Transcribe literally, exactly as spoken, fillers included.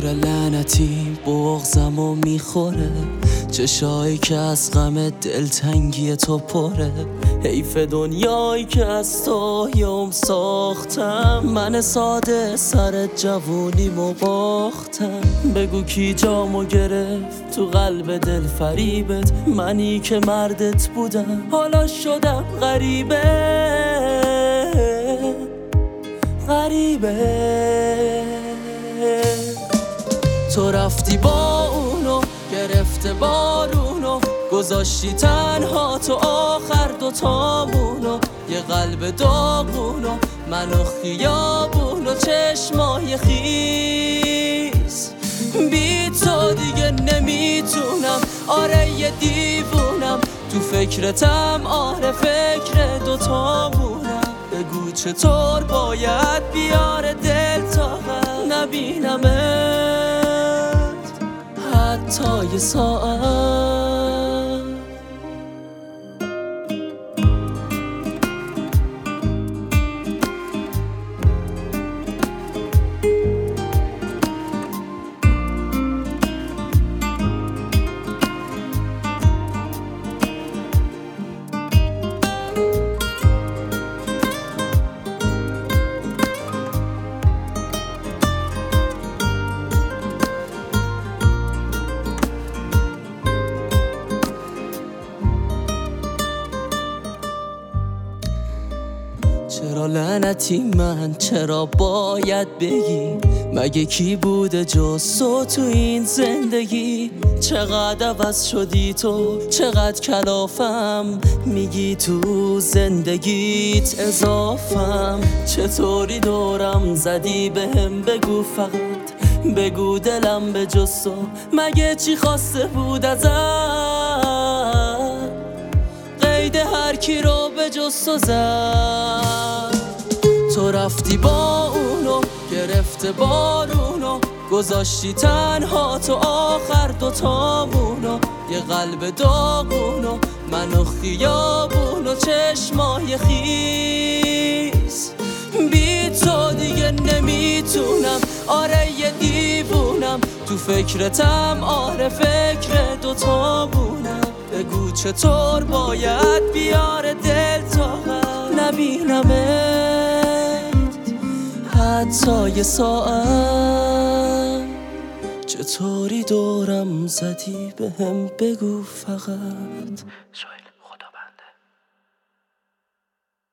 چرا لعنتی بغضم و میخوره، چشایی که از غم دلتنگی تو پره. حیف دنیایی که از تو یوم ساختم، من ساده سر جوونیمو باختم. بگو کی جامو گرفت تو قلب دل فریبت، منی که مردت بودم حالا شدم غریبه غریبه. تو رفتی با اونو گرفته بارونو، گذاشتی تنها تو آخر دوتامونو. یه قلب داغونو منو خیابونو، چشمای خیس. بی تو دیگه نمیتونم، آره یه دیوونم تو فکرتم، آره فکر دوتامونم. بگو چطور باید بیاره دل تا نبینمت حتی یه ساعت. چرا لعنتی من، چرا باید بگی؟ مگه کی بوده جز تو تو این زندگی؟ چقدر عوض شدی تو، چقدر کلافم، میگی تو زندگیت اضافم. چطوری دورم زدی بهم بگو فقط، بگو دلم به جز تو مگه چی خواسته بود ازم؟ قید هر کی رو به جز تو زد. تو رفتی با اونو گرفته بارونو، گذاشتی تنها تو آخر دوتامونو. یه قلب داغونو منو خیابونو، چشمای خیس. بی تو دیگه نمیتونم، آره یه دیوونم تو فکرتم، آره فکر دوتامونم. بگو چطور باید بیاره دل تا نبینمت حتی یه ساعت. چطوری دورم زدی بهم بگو فقط.